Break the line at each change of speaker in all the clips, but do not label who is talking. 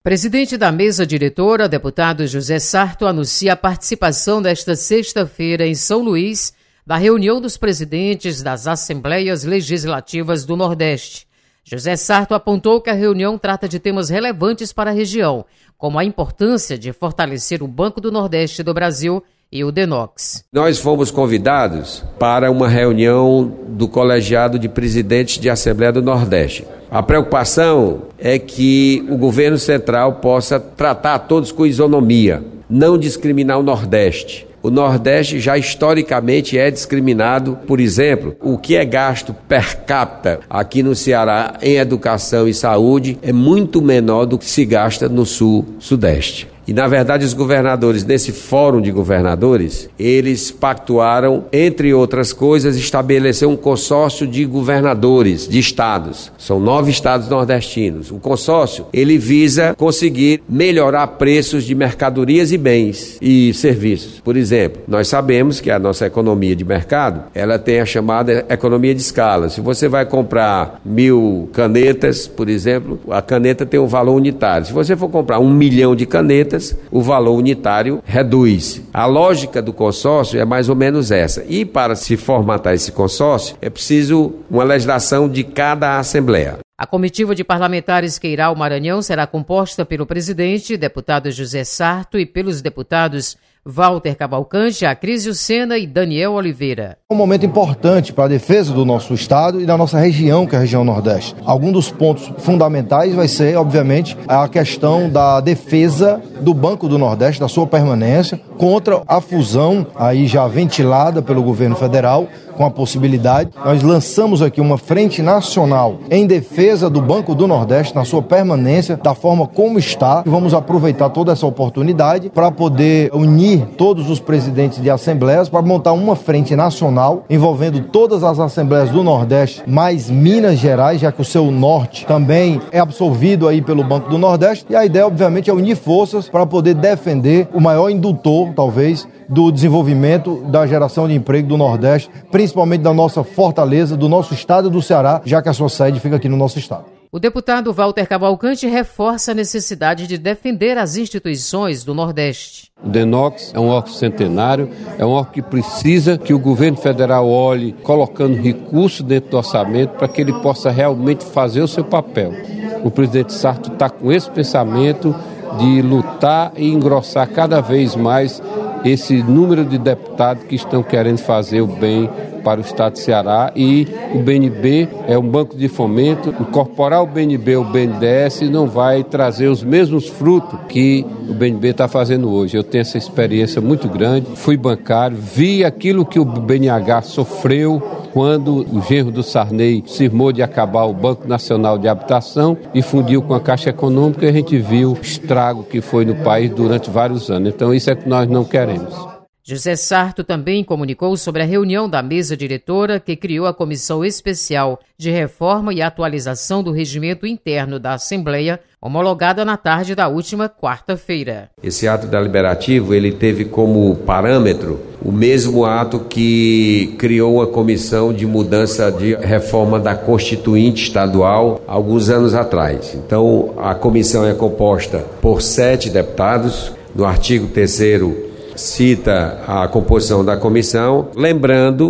Presidente da mesa diretora, deputado José Sarto, anuncia a participação desta sexta-feira em São Luís da reunião dos presidentes das Assembleias Legislativas do Nordeste. José Sarto apontou que a reunião trata de temas relevantes para a região, como a importância de fortalecer o Banco do Nordeste do Brasil e o DENOX.
Nós fomos convidados para uma reunião do colegiado de presidentes de Assembleia do Nordeste. A preocupação é que o governo central possa tratar todos com isonomia, não discriminar o Nordeste. O Nordeste já historicamente é discriminado, por exemplo, o que é gasto per capita aqui no Ceará em educação e saúde é muito menor do que se gasta no Sul-Sudeste. E, na verdade, os governadores, nesse fórum de governadores, eles pactuaram, entre outras coisas, estabelecer um consórcio de governadores de estados. São 9 estados nordestinos. O consórcio, ele visa conseguir melhorar preços de mercadorias e bens e serviços. Por exemplo, nós sabemos que a nossa economia de mercado, ela tem a chamada economia de escala. Se você vai comprar 1.000 canetas, por exemplo, a caneta tem um valor unitário. Se você for comprar 1 milhão de canetas, o valor unitário reduz. A lógica do consórcio é mais ou menos essa. E para se formatar esse consórcio, é preciso uma legislação de cada assembleia.
A comitiva de parlamentares que irá ao Maranhão será composta pelo presidente, deputado José Sarto, e pelos deputados Walter Cavalcante, Acrísio Sena e Daniel Oliveira.
Um momento importante para a defesa do nosso estado e da nossa região, que é a região Nordeste. Algum dos pontos fundamentais vai ser, obviamente, a questão da defesa do Banco do Nordeste, da sua permanência, contra a fusão aí já ventilada pelo governo federal, com a possibilidade. Nós lançamos aqui uma frente nacional em defesa do Banco do Nordeste, na sua permanência, da forma como está. E vamos aproveitar toda essa oportunidade para poder unir todos os presidentes de assembleias para montar uma frente nacional envolvendo todas as assembleias do Nordeste, mais Minas Gerais, já que o seu norte também é absorvido aí pelo Banco do Nordeste. E a ideia, obviamente, é unir forças para poder defender o maior indutor, talvez, do desenvolvimento da geração de emprego do Nordeste, principalmente da nossa fortaleza, do nosso estado do Ceará, já que a sua sede fica aqui no nosso estado.
O deputado Walter Cavalcante reforça a necessidade de defender as instituições do Nordeste.
O DENOX é um órgão centenário, é um órgão que precisa que o governo federal olhe, colocando recursos dentro do orçamento para que ele possa realmente fazer o seu papel. O presidente Sarto está com esse pensamento de lutar e engrossar cada vez mais esse número de deputados que estão querendo fazer o bem para o estado de Ceará, e o BNB é um banco de fomento. Incorporar o BNB ao BNDES não vai trazer os mesmos frutos que o BNB está fazendo hoje. Eu tenho essa experiência muito grande, fui bancário, vi aquilo que o BNH sofreu quando o genro do Sarney cismou de acabar o Banco Nacional de Habitação e fundiu com a Caixa Econômica, e a gente viu o estrago que foi no país durante vários anos. Então isso é que nós não queremos.
José Sarto também comunicou sobre a reunião da mesa diretora que criou a Comissão Especial de Reforma e Atualização do Regimento Interno da Assembleia, homologada na tarde da última quarta-feira.
Esse ato deliberativo, ele teve como parâmetro o mesmo ato que criou uma comissão de mudança de reforma da Constituinte Estadual alguns anos atrás. Então, a comissão é composta por 7 deputados. No artigo 3º, cita a composição da comissão, lembrando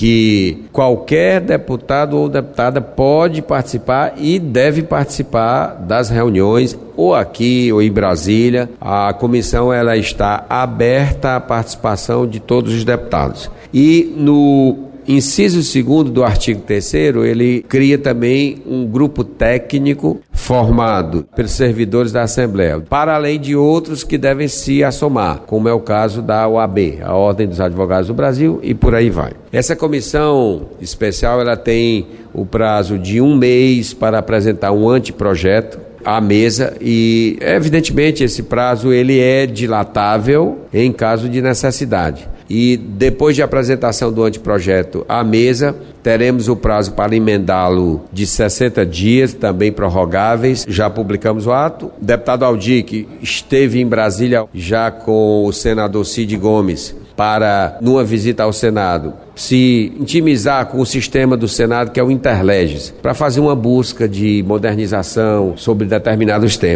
que qualquer deputado ou deputada pode participar e deve participar das reuniões, ou aqui ou em Brasília. A comissão ela está aberta à participação de todos os deputados. E no inciso 2º do artigo 3º, ele cria também um grupo técnico formado pelos servidores da Assembleia, para além de outros que devem se assomar, como é o caso da OAB, a Ordem dos Advogados do Brasil, e por aí vai. Essa comissão especial ela tem o prazo de 1 mês para apresentar um anteprojeto à mesa, e evidentemente esse prazo ele é dilatável em caso de necessidade. E depois de apresentação do anteprojeto à mesa, teremos o prazo para emendá-lo de 60 dias, também prorrogáveis. Já publicamos o ato. O deputado Aldir, que esteve em Brasília já com o senador Cid Gomes, para, numa visita ao Senado, se intimizar com o sistema do Senado, que é o Interleges, para fazer uma busca de modernização sobre determinados temas.
O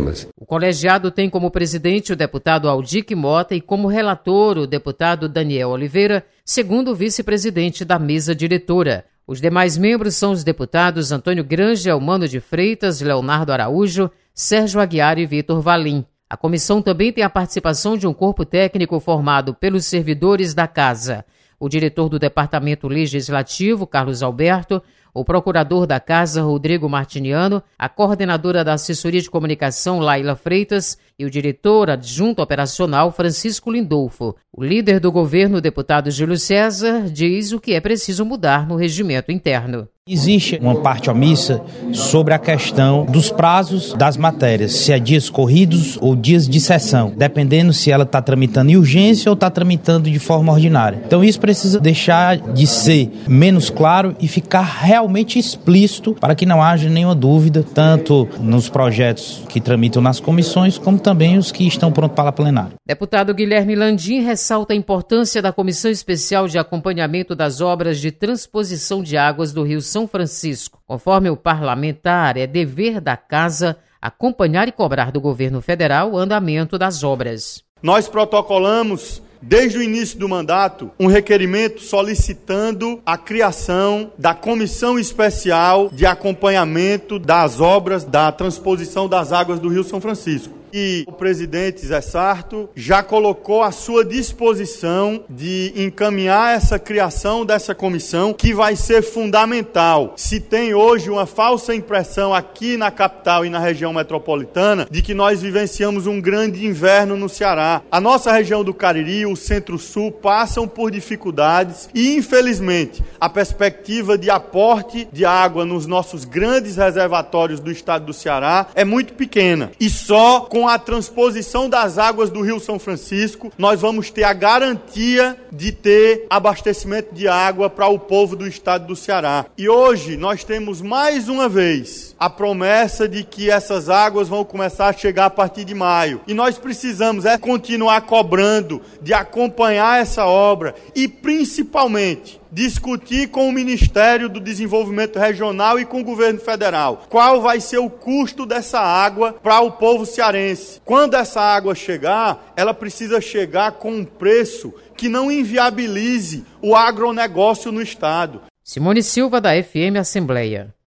colegiado tem como presidente o deputado Aldique Mota e como relator o deputado Daniel Oliveira, segundo o vice-presidente da mesa diretora. Os demais membros são os deputados Antônio Granja, Elmano de Freitas, Leonardo Araújo, Sérgio Aguiar e Vitor Valim. A comissão também tem a participação de um corpo técnico formado pelos servidores da Casa. O diretor do Departamento Legislativo, Carlos Alberto, o procurador da Casa, Rodrigo Martiniano, a coordenadora da Assessoria de Comunicação, Laila Freitas, e o diretor adjunto operacional, Francisco Lindolfo. O líder do governo, o deputado Júlio César, diz o que é preciso mudar no regimento interno.
Existe uma parte omissa sobre a questão dos prazos das matérias, se é dias corridos ou dias de sessão, dependendo se ela está tramitando em urgência ou está tramitando de forma ordinária. Então isso precisa deixar de ser menos claro e ficar realmente explícito para que não haja nenhuma dúvida, tanto nos projetos que tramitam nas comissões, como também os que estão prontos para a plenária.
Deputado Guilherme Landim ressalta a importância da Comissão Especial de Acompanhamento das Obras de Transposição de Águas do Rio São Francisco. Conforme o parlamentar, é dever da Casa acompanhar e cobrar do governo federal o andamento das obras.
Nós protocolamos, desde o início do mandato, um requerimento solicitando a criação da Comissão Especial de Acompanhamento das Obras da Transposição das Águas do Rio São Francisco. E o presidente Zé Sarto já colocou à sua disposição de encaminhar essa criação dessa comissão, que vai ser fundamental. Se tem hoje uma falsa impressão aqui na capital e na região metropolitana de que nós vivenciamos um grande inverno no Ceará. A nossa região do Cariri, o Centro-Sul, passam por dificuldades e, infelizmente, a perspectiva de aporte de água nos nossos grandes reservatórios do estado do Ceará é muito pequena. E só com a transposição das águas do Rio São Francisco, nós vamos ter a garantia de ter abastecimento de água para o povo do estado do Ceará. E hoje nós temos mais uma vez a promessa de que essas águas vão começar a chegar a partir de maio. E nós precisamos continuar cobrando de acompanhar essa obra e, principalmente, discutir com o Ministério do Desenvolvimento Regional e com o governo federal qual vai ser o custo dessa água para o povo cearense. Quando essa água chegar, ela precisa chegar com um preço que não inviabilize o agronegócio no estado.
Simone Silva, da FM Assembleia.